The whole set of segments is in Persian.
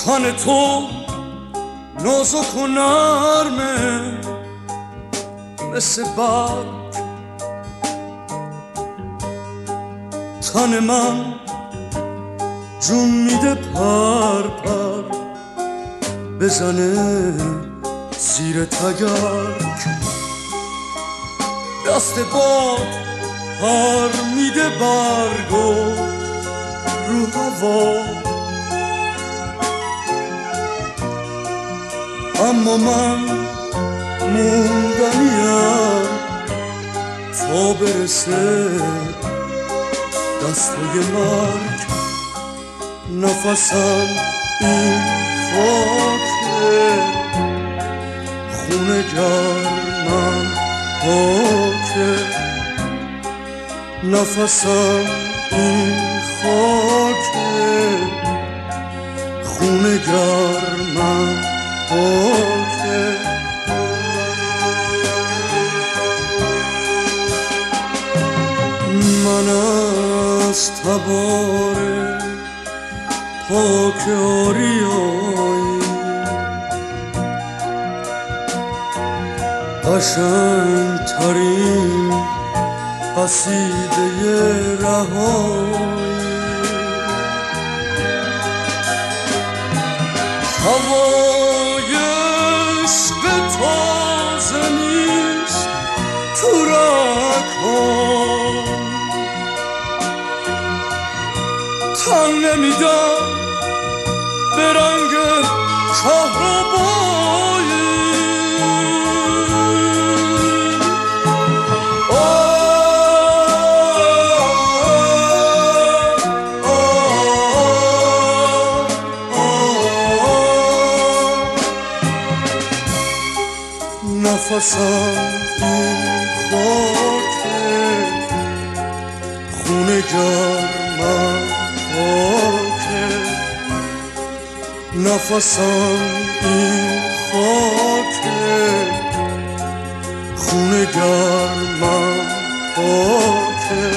تن تو نازک و نرمه مثل برگ، تن من جون میده پر پر بزنه زیر تگرگ. دست باد پر میده برگو رو هوا، اما من موندنیم تا برسه دستای مرگ. نفسم این خاکه، خونه گرمم پاکه. نفسم این خاکه، خونه گرمم پاکه. من از تبار پاک آریایی قشنگ ترین قصیده رهایی. هوای عشق تازه نیست تو رگ‌هام، تن نمیدم به رنگ کهربایی. نفسم این خاکه، خونه گرمم پاکه. نفسم این خاکه، خونه گرمم پاکه.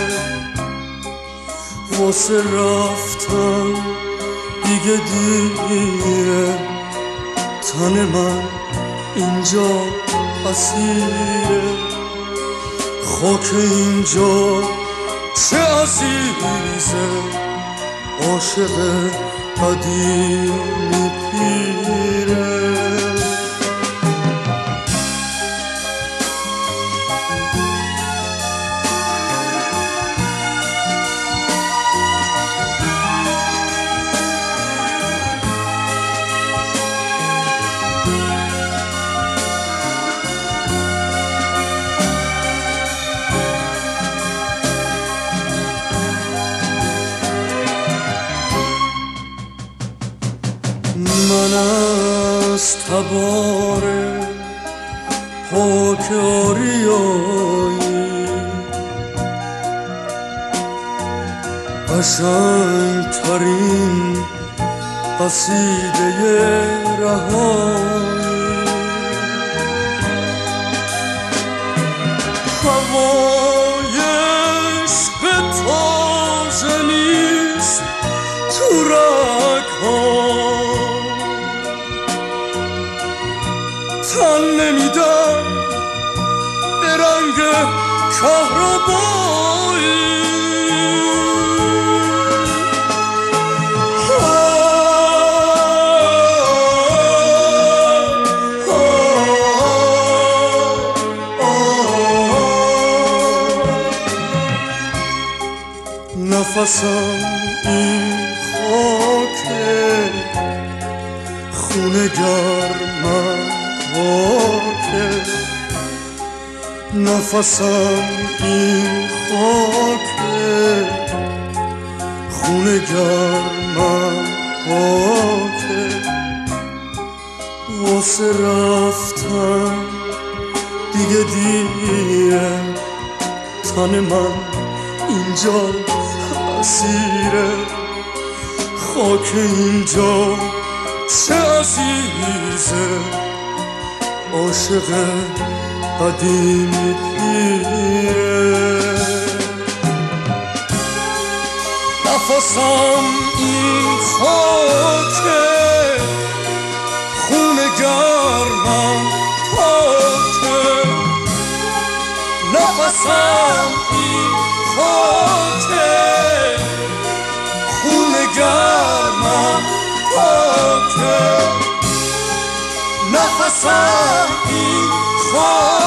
واسه رفتن دیگه دیره، تن من اینجا اسیره. خاک اینجا چه عزیزه، عاشق قدیمی پیره. من از تبار پاک آریایی قشنگ ترین قصیده رهایی. هوای عشق تازه نیست تو رگ‌هام، تن نمیدم به رنگ کهربایی. نفسم این خاکه، خونه گرمم پاکه. نفسم این خاکه، خونه گرمم پاکه. واسه رفتن دیگه دیره، تن من اینجا اسیره. خاک اینجا چه عزیزه، عاشق قدیمی پیره. نفسم این خاکه، گرمم پاکه، نفسم این خاکه، خون گرمم پاکه، نفسم این خاکه.